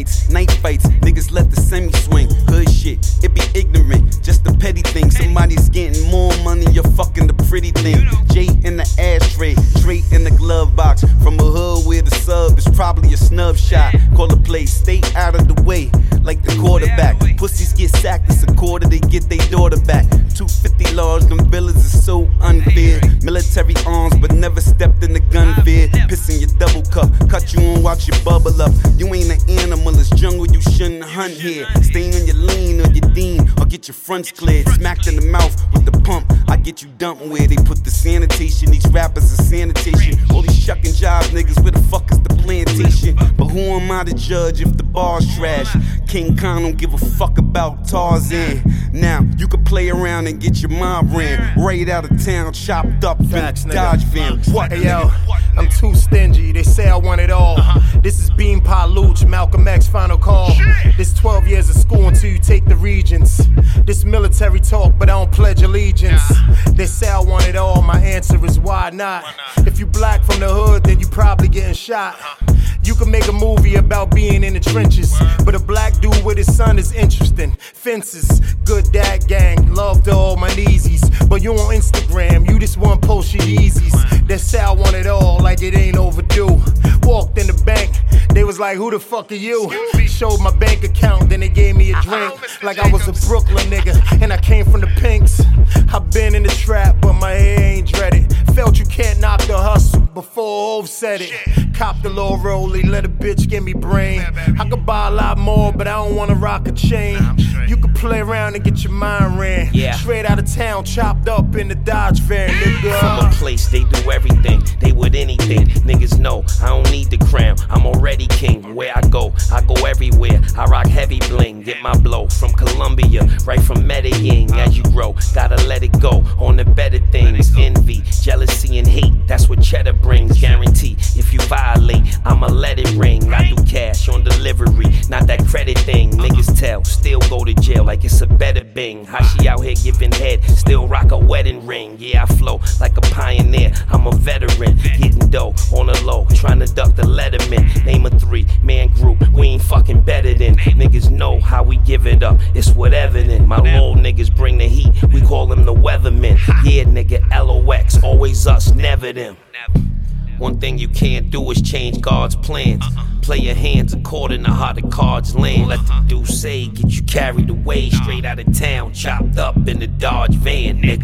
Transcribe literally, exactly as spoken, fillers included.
nights, night fights, niggas let the semi swing. Hood shit, it be ignorant, just a petty thing. Somebody's getting more money, you're fucking the pretty thing. J in the ashtray, straight in the glove box. From a hood where the sub is probably a snub shot. Call the play, stay out of the way, like the quarterback. Pussies get sacked, it's a quarter, they get their daughter back. two fifty large, them villas is so unfair. Military arms, but never stepped in the gun fair. Pissing your double cup, cut you and watch you bubble up. You ain't an animal, it's jungle, you shouldn't hunt here. Stay on your lane or your dean, or get your fronts cleared. Smacked in the mouth with the pump, I get you dumped where they put the sanitation. These rappers are sanitation. All these shucking jobs, niggas, where the fuck is the plantation? But who am I to judge if the bar's trash? King Kong don't give a fuck about Tarzan. Now, you can play around and get your mob ran right out of town, chopped up Facts, in a Dodge van. What? Hey yo, I'm too stingy, they say I want it all. Uh-huh. This is Beam Pa Luch, Malcolm X final call. Shit. This twelve years of school until you take the regions. This military talk, but I don't pledge allegiance. Nah. They say I want it all, my answer is why not? Why not? If you black from the hood, then you probably getting shot. Uh-huh. You can make a movie about being in the trenches, but a black dude with his son is interesting. Fences, good dad gang, love to all my Yeezys. But you on Instagram, you just want post your Yeezys. They say I want it all, like it ain't overdue. Walked in the bank, they was like, who the fuck are you? Showed my bank account, then they gave me a drink. Like I was a Brooklyn nigga, and I came from the pinks. I been in the trap, but my hair ain't dreaded. Felt you can't knock the hustle before Hov said it. Cop the little rollie, let a bitch give me brain. I could buy a lot more, but I don't wanna rock a chain. You could play around and get your mind ran. Yeah. Straight out of town, chopped up in the Dodge van, nigga. From a place they do everything, they would anything. Niggas know I don't need the crown, I'm already king. Where I go, I go everywhere. I rock heavy bling, get my blow from Colombia, right from Medellin. As you grow, gotta let it go on the better things. Envy, jealousy, and hate, that's what cheddar brings. Guarantee if you violate, I'ma let it ring. I do cash on delivery, not that credit thing. Niggas tell, still go to jail like it's a better bing. How she out here giving head, still rock a wedding ring. Yeah, I flow like a pioneer, I'm a veteran. Getting dough on the low, trying to duck the Letterman. Name a three-man group, we ain't fucking better than. Niggas know how we give it up, it's whatever then. My little niggas bring the heat, we call them the weathermen. Yeah, nigga, L O X, always us, never them. One thing you can't do is change God's plans. Play your hands according to how the cards land. Let the dude say, get you carried away, straight out of town, chopped up in the Dodge van, nigga.